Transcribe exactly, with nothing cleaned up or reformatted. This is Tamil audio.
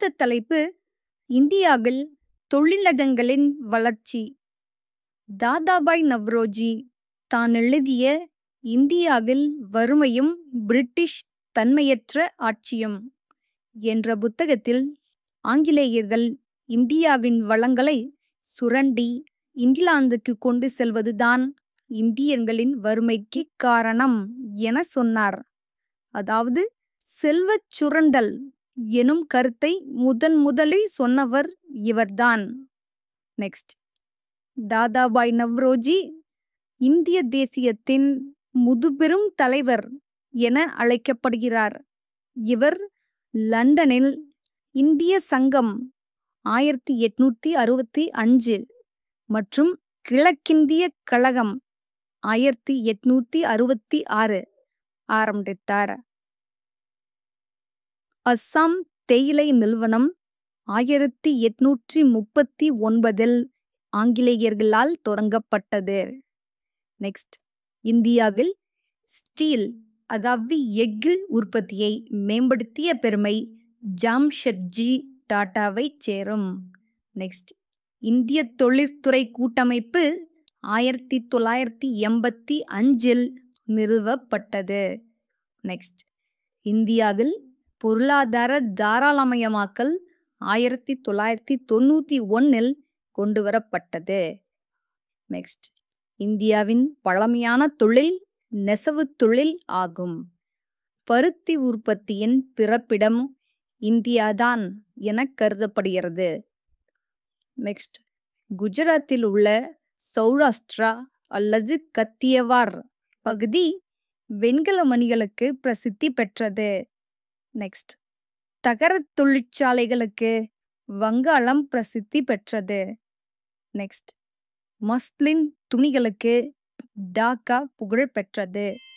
அடுத்த தலைப்பு இந்தியாவில் தொழிலகங்களின் வளர்ச்சி. தாதாபாய் நவ்ரோஜி தான் எழுதிய இந்தியாவில் வறுமையும் பிரிட்டிஷ் தன்மையற்ற ஆட்சியும் என்ற புத்தகத்தில் ஆங்கிலேயர்கள் இந்தியாவின் வளங்களை சுரண்டி இங்கிலாந்துக்கு கொண்டு செல்வதுதான் இந்தியர்களின் வறுமைக்கு காரணம் என சொன்னார். அதாவது செல்வச் சுரண்டல் எனும் கருத்தை முதன் முதலில் சொன்னவர் இவர்தான். நெக்ஸ்ட், தாதாபாய் நவ்ரோஜி இந்திய தேசியத்தின் முதுபெரும் தலைவர் என அழைக்கப்படுகிறார். இவர் லண்டனில் இந்திய சங்கம் ஆயிரத்தி எட்நூத்தி அறுபத்தி அஞ்சு மற்றும் கிழக்கிந்திய கழகம் ஆயிரத்தி எட்நூத்தி அறுபத்தி ஆறு ஆரம்பித்தார். அஸ்ஸாம் தேயிலை நிறுவனம் ஆயிரத்தி எட்நூற்றி முப்பத்தி ஒன்பதில் ஆங்கிலேயர்களால் தொடங்கப்பட்டது. நெக்ஸ்ட், இந்தியாவில் ஸ்டீல் அதாவது எஃகு உற்பத்தியை மேம்படுத்திய பெருமை ஜாம்ஷெட்ஜி டாட்டாவை சேரும். நெக்ஸ்ட், இந்திய தொழில்துறை கூட்டமைப்பு ஆயிரத்தி தொள்ளாயிரத்தி எண்பத்தி அஞ்சில் நிறுவப்பட்டது. நெக்ஸ்ட், இந்தியாவில் பொருளாதார தாராளமயமாக்கல் ஆயிரத்தி தொள்ளாயிரத்தி தொண்ணூற்றி ஒன்னில் கொண்டு வரப்பட்டது. நெக்ஸ்ட், இந்தியாவின் பழமையான தொழில் நெசவு தொழில் ஆகும். பருத்தி உற்பத்தியின் பிறப்பிடம் இந்தியாதான் என கருதப்படுகிறது. நெக்ஸ்ட், குஜராத்தில் உள்ள சௌராஷ்டிரா அல்லது கத்தியவார் பகுதி வெண்கல மணிகளுக்கு பிரசித்தி பெற்றது. நெக்ஸ்ட், தகரத் தொழிற்சாலைகளுக்கு வங்காளம் பிரசித்தி பெற்றது. நெக்ஸ்ட், மஸ்லின் துணிகளுக்கு டாக்கா புகழ் பெற்றது.